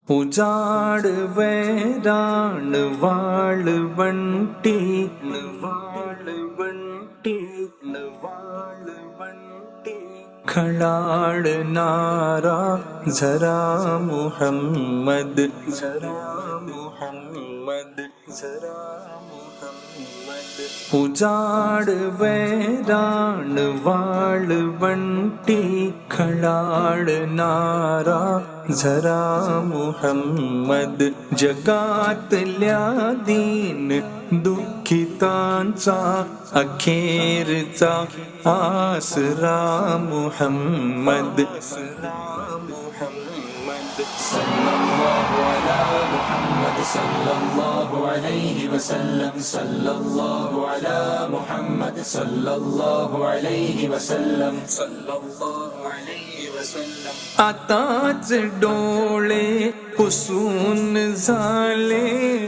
उजाड़ वैरान वाल बंटी वाल बंटी वाल बंटी खड़ाड़ नारा जरा मुहम्मद जरा मुहम्मद जरा मुहम्मद उजाड़ वैरान वाल बंटी खड़ाड़ नारा जरा मुहम्मद जगातल्या दीन दुःखितांचा अखेरचा आसरा मुहम्मद सल्लल्लाहु अला मुहम्मद सल्लल्लाहु अलैहि वसल्लम सल्लल्लाहु अला मुहम्मद सल्लल्लाहु अलैहि वसल्लम सल्लल्लाहु अलैहि वसल्लम। आताच डोळे पुसून झाले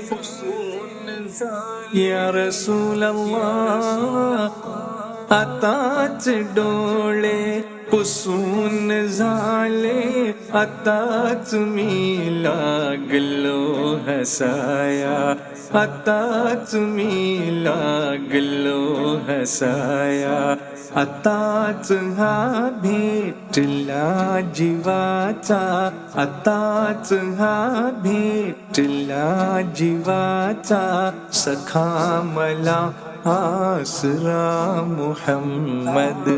या रसूल अल्लाह आताच डोळे पुसून झाले आताच मी लागलो हसाया आताच मी लागलो हसाया आताच हा भेटला जीवाचा आताच हा भेटला जीवाचा सखा मला आसरा मुहम्मद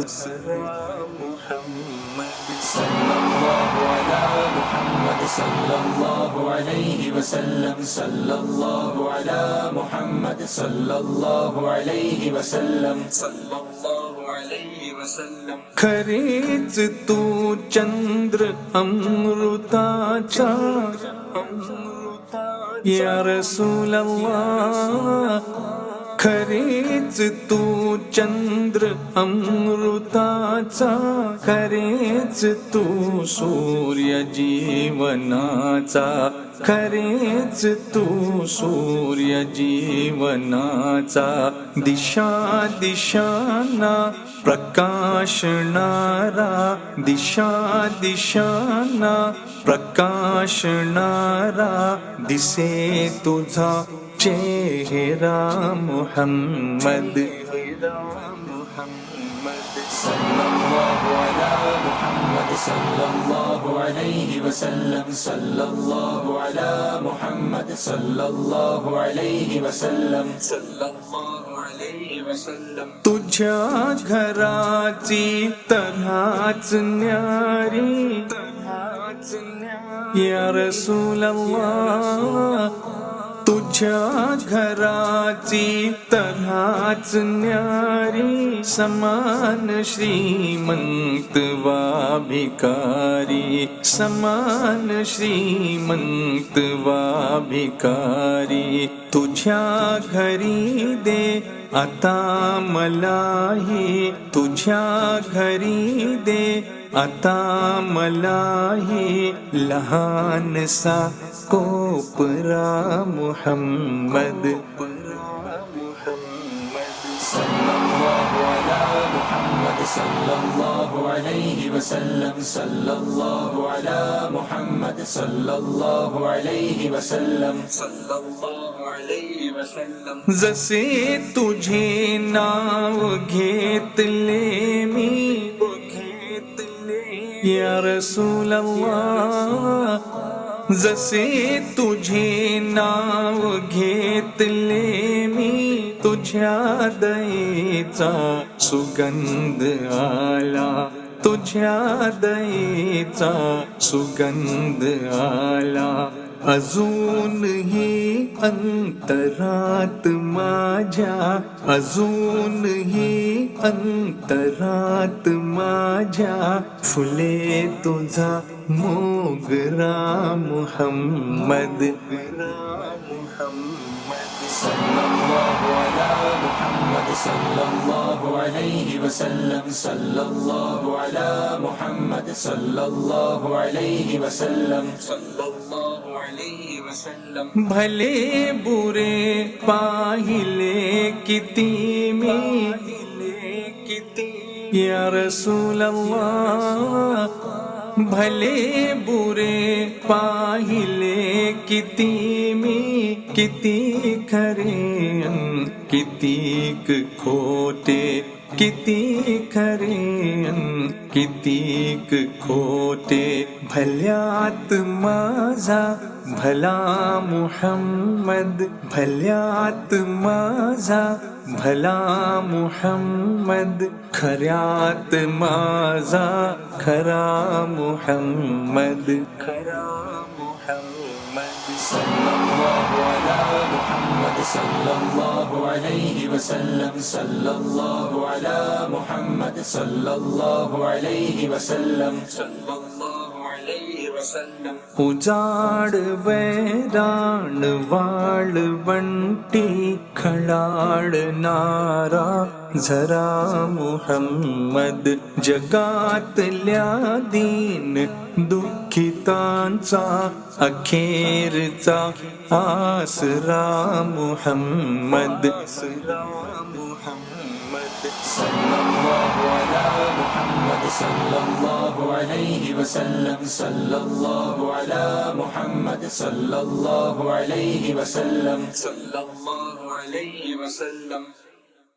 सल्लल्लाहु अला मुहम्मद सल्लल्लाहु अलैहि वसल्लम सल्लल्लाहु अला मुहम्मद सल्लल्लाहु अलैहि वसल्लम सल्लल्लाहु अलैहि वसल्लम। खरेच तू चंद्र अमृताचा या रसूल अल्लाह खरेच तू चंद्र अमृताचा खरेच तू सूर्य जीवनाचा खरेच तू सूर्य जीवनाचा दिशा दिशांना प्रकाशणारा दिशा दिशांना प्रकाशणारा दिसे तुझा चेहरा मुहम्मद सल्लल्लाहु अला मुहम्मद सल्लल्लाहु अलैहि वसल्लम सल्लल्लाहु अला मुहम्मद सल्लल्लाहु अलैहि वसल्लम सल्लल्लाहु अलैहि वसल्लम। तुझ्या घराची तऱ्हाच न्यारी या रसूल अल्लाह तुझ्या घराची तऱ्हाच न्यारी समान श्रीमंत वा भिकारी समान श्रीमंत वा भिकारी तुझ्या घरी दे आता मलाही तुझ्या घरी दे आता मलाही लहानसा कोपरा मुहम्मद सल्लल्लाहु अला मुहम्मद सल्लल्लाहु अलैहि वसल्लम सल्लल्लाहु अला मुहम्मद सल्लल्लाहु अलैहि वसल्लम सल्लल्लाहु अलैहि वसल्लम। जसे तुझे नाव घेतले मी या रसूल अल्लाह जसे तुझे नाव घेतले मी तुझ्या दयेचा सुगंध आला तुझ्या दयेचा सुगंध आला अजूनही अंतरात माझ्या अजूनही अंतरात माझ्या फुले तुझा मोगरा मुहम्मद सल्लल्लाहु अला मुहम्मद सल्लल्लाहु अलैहि वसल्लम सल्लल्लाहु अला मुहम्मद सल्लल्लाहु अलैहि वसल्लम सल्लल्लाहु अलैहि वसल्लम। भले बुरे पाहिले किती मी या रसूल अल्लाह भले बुरे पाहिले किती मी किती खरे कितीक खोटे किती खरे कितीक खोटे भल्यात माझा भला मुहम्मद भल्यात माझा भला मुहम्मद खऱ्यात माझा खरा मुहम्मद खरा मुहम्मद सल्लल्लाहु अला मुहम्मद सल्लल्लाहु अलैहि वसल्लम सल्लल्लाहु अला मुहम्मद सल्लल्लाहु अलैहि वसल्लम सल्लल्लाहु अलैहि वसल्लम उजाड़ वैराण वाळवंटी खडाळ नारा जरा मुहम्मद जगातल्या दीन दुःखितांचा अखेरचा आसरा मुहम्मद सल्लल्लाहु अला मुहम्मद सल्लल्लाहु अलैहि वसल्लम सल्लल्लाहु अला मुहम्मद सल्लल्लाहु अलैहि वसल्लम सल्लल्लाहु अलैहि वसल्लम